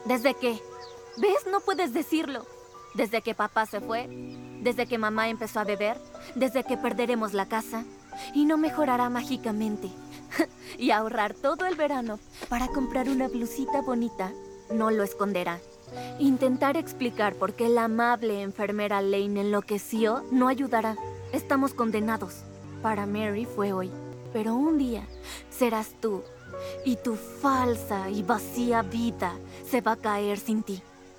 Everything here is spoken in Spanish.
¿Desde qué? ¿Ves? No puedes decirlo. ¿Desde que papá se fue? ¿Desde que mamá empezó a beber? ¿Desde que perderemos la casa? Y no mejorará mágicamente. Y ahorrar todo el verano para comprar una blusita bonita no lo esconderá. Intentar explicar por qué la amable enfermera Lane enloqueció no ayudará. Estamos condenados. Para Mary fue hoy, pero un día serás tú. Y tu falsa y vacía vida se va a caer sin ti.